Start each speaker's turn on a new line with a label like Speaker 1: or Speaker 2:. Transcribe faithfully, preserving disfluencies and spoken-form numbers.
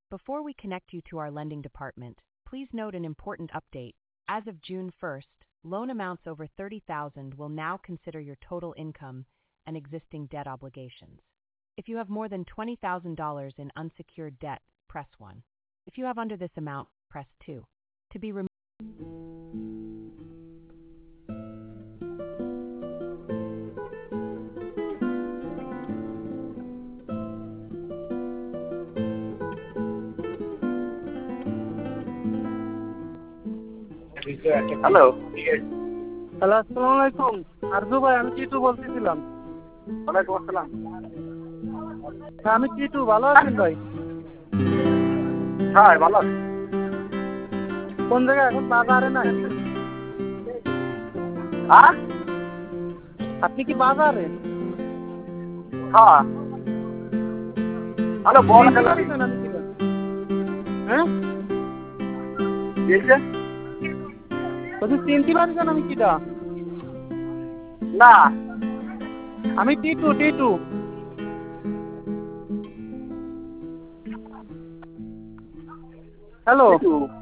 Speaker 1: Before we connect you to our lending department, please note an important update. As of June first, loan amounts over thirty thousand dollars will now consider your total income and existing debt obligations. If you have more than twenty thousand dollars in unsecured debt, press one. If you have under this amount, press two. To be removed.
Speaker 2: Hello
Speaker 3: hello আসসালামু আলাইকুম আরজু ভাই আমি টিটু বলতেছিলাম
Speaker 2: ওয়ালাইকুম আসসালাম
Speaker 3: হ্যাঁ আমি টিটু ভালো আছেন ভাই
Speaker 2: হ্যাঁ ভালো আছি
Speaker 3: কোন জায়গায় এখন বাজারে নাই
Speaker 2: হ্যাঁ
Speaker 3: আপনি কি বাজারে
Speaker 2: হ্যাঁ হ্যালো বল
Speaker 3: হ্যাঁ
Speaker 2: দিয়েছে
Speaker 3: বলছি চিনতে পারছেন আমি কিটা
Speaker 2: না
Speaker 3: আমি টিটু টিটু হ্যালো